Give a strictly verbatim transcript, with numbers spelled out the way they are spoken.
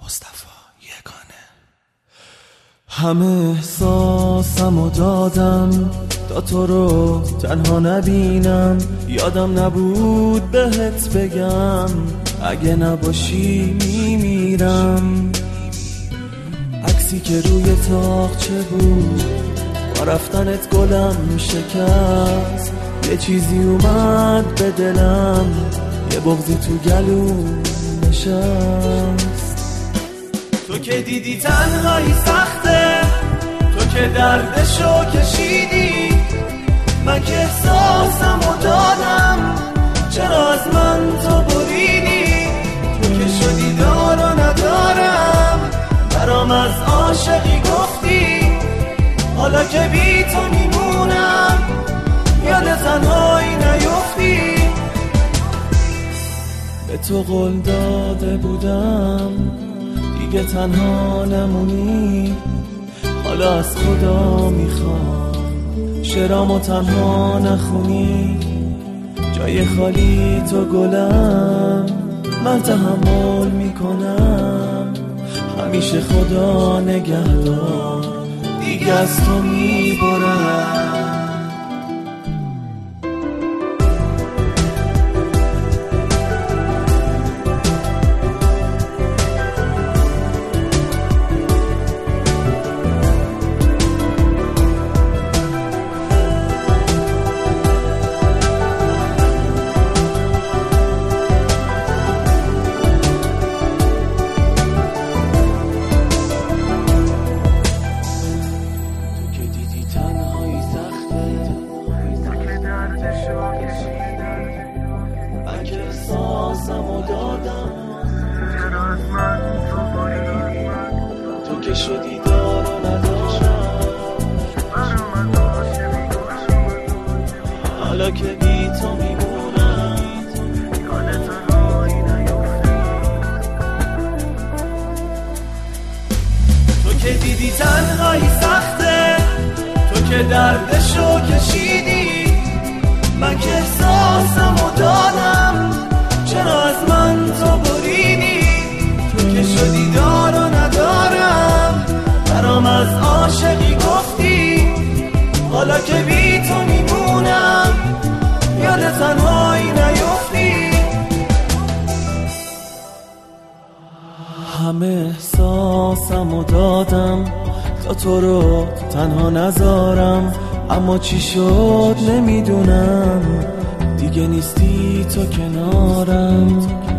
مصطفی یگانه. همه احساسمو دادم تا تو رو تنها نبینم، یادم نبود بهت بگم اگه نباشی میمیرم. عکسی که روی تاقچه بود با رفتنت گلم شکست، یه چیزی اومد به دلم، یه بغضی تو گلوم نشست. تو که دیدی تنهایی سخته، تو که دردشو کشیدی، من که احساسمو دادم چرا از من تو بریدی. تو که شدی دار و ندارم، برام از عاشقی گفتی، حالا که بی تو میمونم یاد تنهایی نیفتی. به تو قول داده بودم دیگه تنها نمونی، حالا از خدا میخوام شعرامو تنها نخونی. جای خالی تو گلم، من تحمل میکنم، همیشه خدا نگهدار دیگه از تو میبرم. من که احساسمو دادم چرا از من تو بریدی. تو که شدی دار و ندارم، برام از عاشقی گفتی، حالا که بی تو میمونم یاد تنهایی نیفتی. تو که دیدی تنهایی سخته، تو که دردشو کشیدی، من که احساسمو دادم چرا از من تو بریدی. تو که شدی دار و ندارم، برام از عاشقی گفتی، حالا که بی تو میمونم یاد تنهایی نیفتی. همه احساسمو دادم تا تو رو تنها نذارم، اما چی شد نمیدونم، دیگه نیستی تو کنارم.